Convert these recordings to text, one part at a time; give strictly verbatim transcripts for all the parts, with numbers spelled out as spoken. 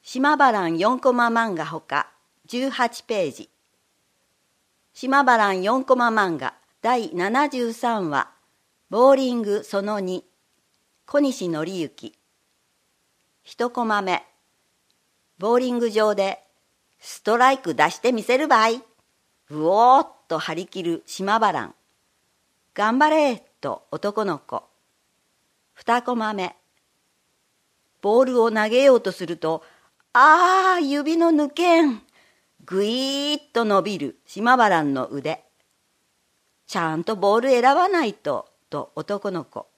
島原蘭よんコマ漫画ほかじゅうはちページ。島原蘭よんコマ漫画だいななじゅうさんわボーリングそのに小西紀之。いちコマ目。ボーリング場でストライク出してみせるばい。うおーっと張り切る島原蘭。頑張れと男の子。にコマ目。ボールを投げようとすると、ああ、指の抜けん。ぐいーっと伸びる島原蘭の腕。ちゃんとボール選ばないと、と男の子。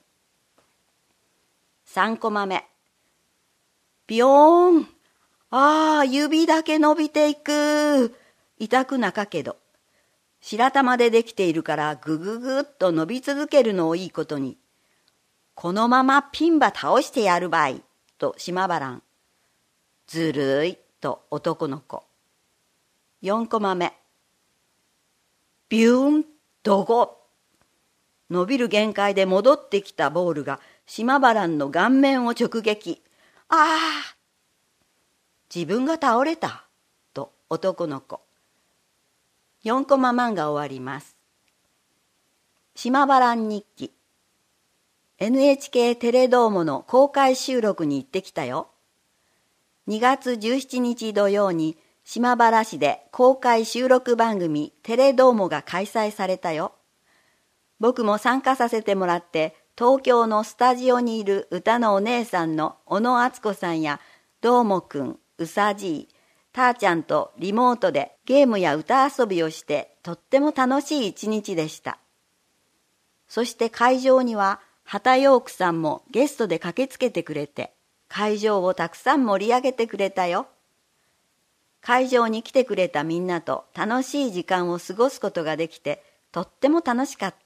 さんコマ目。ビヨーン。ああ、指だけ伸びていく。痛くなかけど。白玉でできているからぐぐぐっと伸び続けるのをいいことに。このままピンば倒してやるばい。と島原蘭。ずるいと男の子。よんコマ目。ビューンドゴ。伸びる限界で戻ってきたボールが島原蘭の顔面を直撃。ああ。自分が倒れたと男の子。よんコマ漫画終わります。島原蘭日記。エヌエイチケー テレドーモの公開収録に行ってきたよ。にがつじゅうしちにち土曜に島原市で公開収録番組テレドーモが開催されたよ。僕も参加させてもらって東京のスタジオにいる歌のお姉さんの小野敦子さんやどーもくん、うさじい、たーちゃんとリモートでゲームや歌遊びをしてとっても楽しい一日でした。そして会場には畑陽区さんもゲストで駆けつけてくれて、会場をたくさん盛り上げてくれたよ。会場に来てくれたみんなと楽しい時間を過ごすことができて、とっても楽しかった。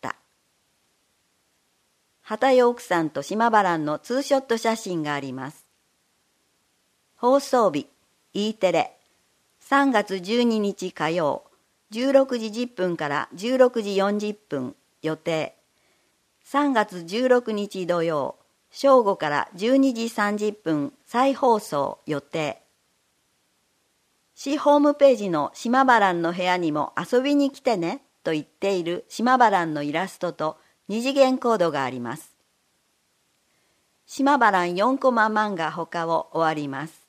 畑陽区さんと島原蘭のツーショット写真があります。放送日、E テレ、さんがつじゅうににち火曜、じゅうろくじじゅっぷんからじゅうろくじよんじゅっぷん予定。さんがつじゅうろくにち土曜、正午からじゅうにじさんじゅっぷん再放送予定。市ホームページの島原蘭の部屋にも遊びに来てねと言っている島原蘭のイラストと二次元コードがあります。島原蘭よんコマ漫画ほかを終わります。